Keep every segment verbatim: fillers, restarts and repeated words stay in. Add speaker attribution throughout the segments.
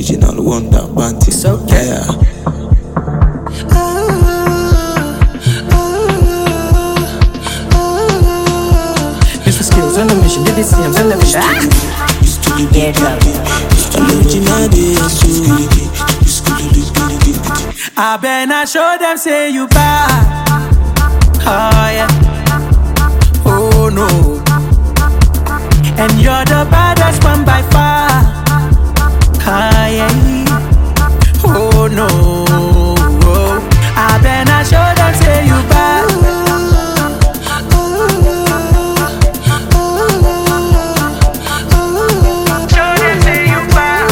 Speaker 1: original wonder panty.
Speaker 2: So yeah. Mister Skills on the mission, did this on the mission. Yeah,
Speaker 1: Original day, so
Speaker 2: I better show them say you bad. Oh yeah. Oh no. And you're the baddest one by far. Ah yeah. Oh no. Oh. I better show them say you bad. Show them say you bad.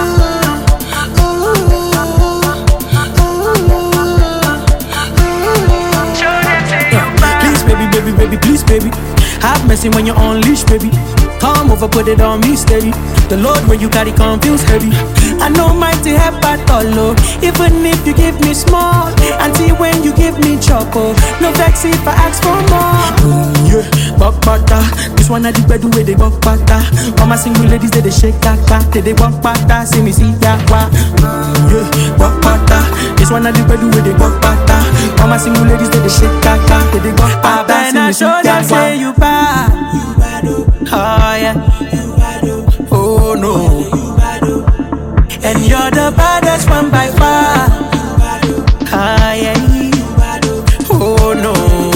Speaker 2: Show them say you bad. Please baby, baby, baby, please baby. Have mercy when you unleash, baby. Come over, put it on me steady. The load when you carry confuse heavy. I know mighty help at all, oh. Even if you give me small, until when you give me choco. No vex if I ask for more. Mm, yeah, buck butter. This one I did better with the buck butter. All my single ladies they they shake that car. They they buck butter, see me see that wa. Mm, yeah, buck butter. This one I did better with the buck butter. All my single ladies they they shake that car. They they buck butter, see me see that wa. Say you bad. Oh yeah. Oh no. And you're the baddest one by far. Ah yeah. Oh no.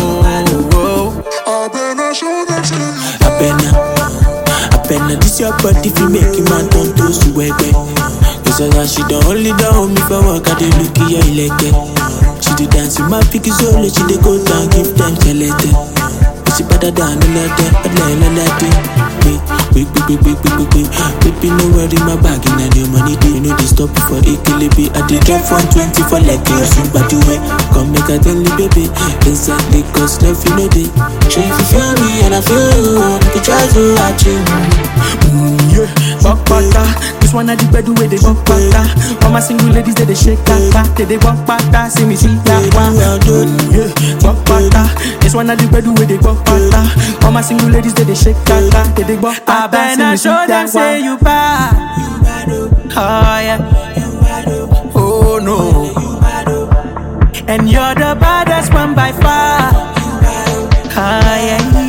Speaker 1: I better, I better this your body if you make him man turn to swag. Cause I she don't only down me for work, I dey look at your leg. She do dance in my picky solo, she dey go down, give them skeleton. She better than another, another. Wait, wait, wait, wait, wait, wait, wait. Baby, no worry, my bag in and your money. Do you know they stop for a kiloby? I did drop one twenty for like you, super do it. Come make a tell you, baby. Inside the coast, left you know they. Sure, if you feel me and I feel you, you try to achieve.
Speaker 2: Mm, yeah, buck butter. This one I did better with the buck butter. All my single ladies they they shake that car. They they buck butter, see me see that one. Mm, yeah, buck butter. This one I did better with the buck butter. All my single ladies they they shake that car. They they buck butter, see me see that one. Say you bad. Oh yeah. Oh no. And you're the baddest one by far. Ah yeah.